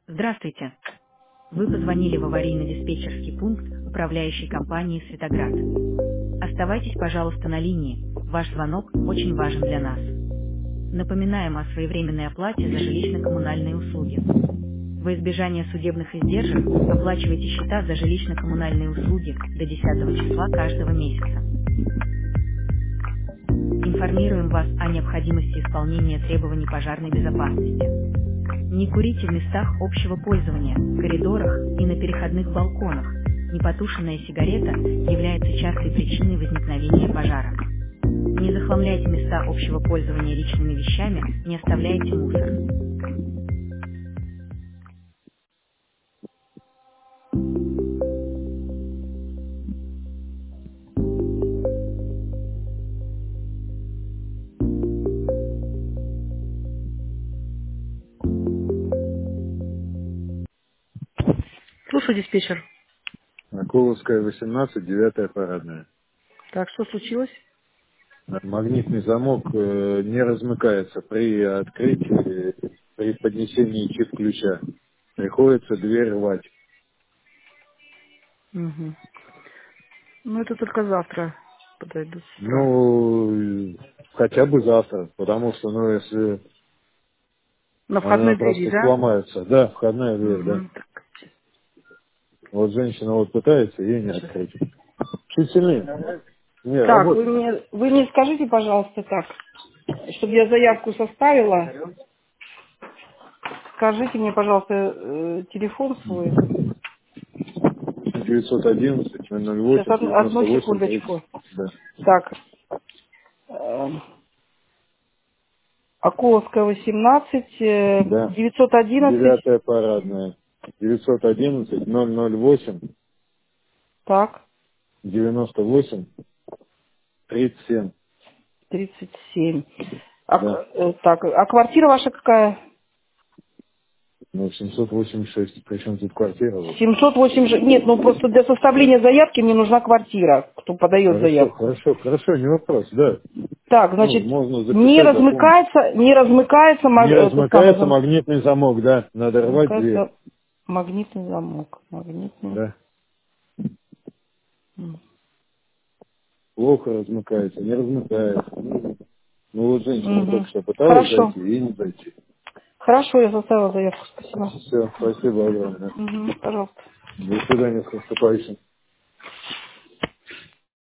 Здравствуйте. Вы позвонили в аварийно-диспетчерский пункт управляющей компании «Светоград». Оставайтесь, пожалуйста, на линии. Ваш звонок очень важен для нас. Напоминаем о своевременной оплате за жилищно-коммунальные услуги. Во избежание судебных издержек оплачивайте счета за жилищно-коммунальные услуги до 10 числа каждого месяца. Информируем вас о необходимости исполнения требований пожарной безопасности. Не курите в местах общего пользования, коридорах и на переходных балконах. Непотушенная сигарета является частой причиной возникновения пожара. Не захламляйте места общего пользования личными вещами, не оставляйте мусор. Слушаю, диспетчер. Коловская, 18, 9 парадная. Так, что случилось? Магнитный замок не размыкается при открытии, при поднесении чип-ключа. Приходится дверь рвать. Угу. Ну, это только завтра подойдут с утра. Ну, хотя бы завтра, потому что, ну, если На она входной двери, просто да? сломается. Да, входная дверь, да. Угу. Вот женщина вот пытается, ей не открыть. Чуть сильнее. Не, Так, работает. вы мне скажите, пожалуйста, так, чтобы я заявку составила, скажите мне, пожалуйста, телефон свой. 911 Сейчас, 008 одну 98 30. секундочку. Да. Так, э, Акуловская, 18, Да. 911, 9 парадная. 911 008 так, 98 37. 37. Да. Так, а квартира ваша какая? Ну, 786. Причем тут квартира вот. 708, нет, ну просто для составления заявки мне нужна квартира, кто подает Хорошо, заявку. хорошо, хорошо, не вопрос, да. Так, Ну, значит, можно не записать, запомнить. размыкается, не размыкается, Не тот самый размыкается магнитный замок, да. Надо рвать дверь. размыкается магнитный замок. Магнитный. Да. Плохо размыкается, не размыкается. Ну вот женщина Угу. только что пыталась Хорошо. зайти и не зайти. Хорошо, я составила заявку. Спасибо. Все, спасибо огромное. Угу. Пожалуйста. До свидания, с наступающим.